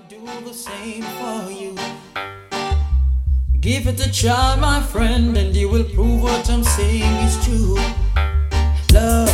do the same for you. Give it a try, my friend, and you will prove what I'm saying is true. Love.